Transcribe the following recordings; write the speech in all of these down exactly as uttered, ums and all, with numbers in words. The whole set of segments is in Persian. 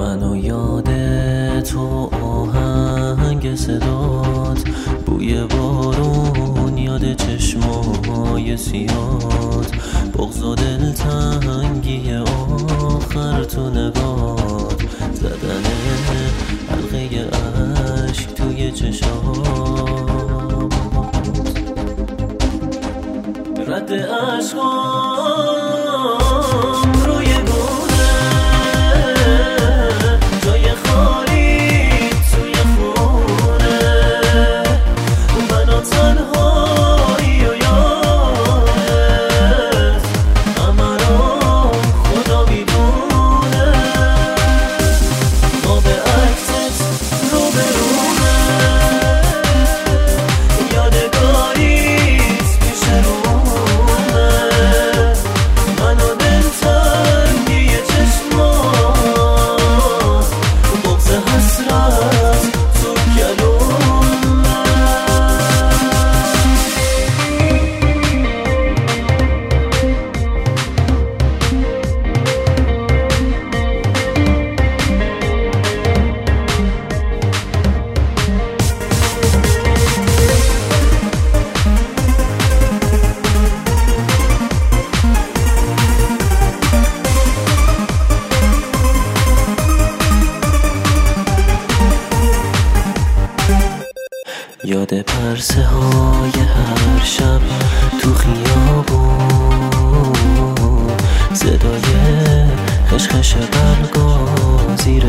منو یاد تو آهنگ صدات، بوی بارون یاد چشمای سیاد، بغض و دلتنگی آخر تو نگات، زدن حلقه عشق توی چشمات، رد عشقام روی گونه، جای خالی توی خونه، منو تنهایی و یادت، همه رو خدا میدونه، ما به عکست رو به رومه، یادگاریت پیش رومه، منو دلتنگی چشمات، بغض حسرت تو گلومه. یاد پرسه های هر شب تو خیابون، صدای خشخش برگا زیر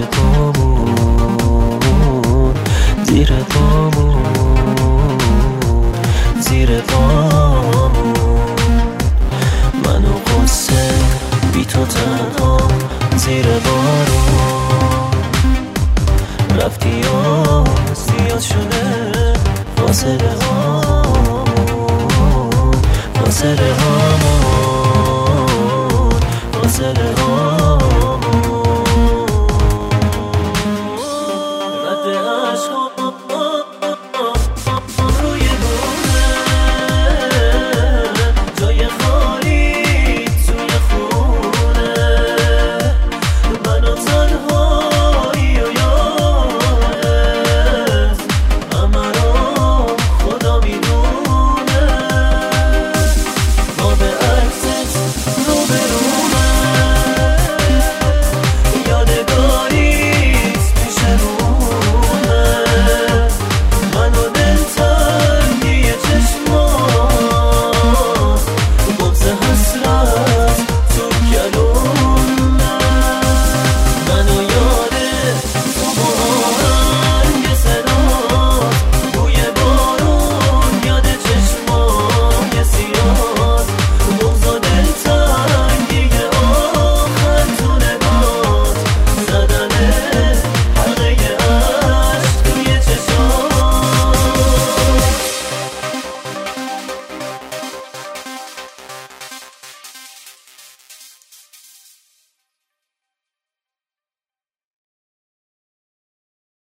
پامون، زیر پامون، زیر پامون، من و قصه بی تو تنها زیر بارون، رفتی و زیاد شده فاصله هامون، فاصله هامون، فاصله